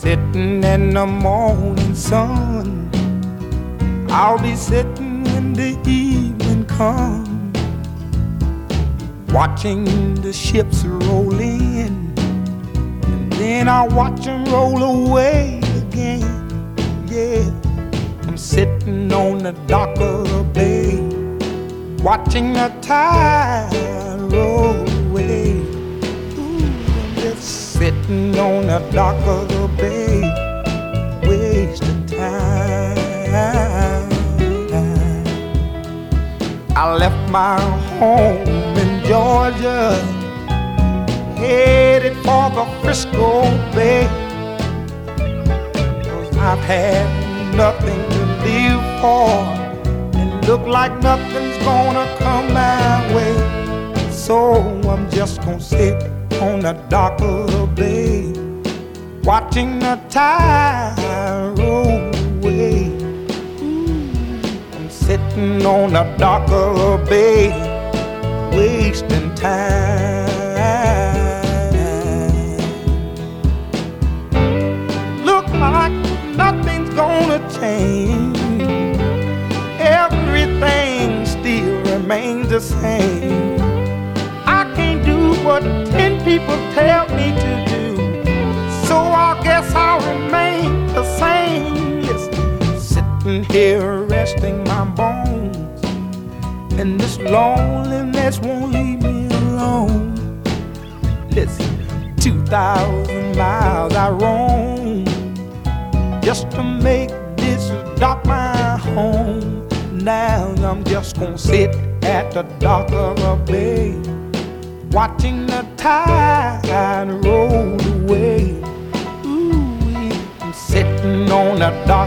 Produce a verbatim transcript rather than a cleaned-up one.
sitting in the morning sun. I'll be sitting when the evening comes, watching the ships roll in, and then I'll watch them roll away again. Yeah, I'm sitting on the dock of the bay, watching the tide roll away. Ooh, I'm just sitting on the dock of the bay, wasting time. I left my home in Georgia, headed for the Frisco Bay, 'cause I've had nothing to live for, and look like nothing's gonna come my way. So I'm just gonna sit on the dock of the bay, watching the tide roll away. Sitting on the dock of the bay, wasting time. Look like nothing's gonna change, everything still remains the same. I can't do what ten people tell me to do, so I guess I'll remain the same. Yes, sitting here resting my bones, and this loneliness won't leave me alone. Listen, two thousand miles I roam just to make this dock my home. Now I'm just gonna sit at the dock of the bay, watching the tide roll away. Ooh, I'm sitting on the dock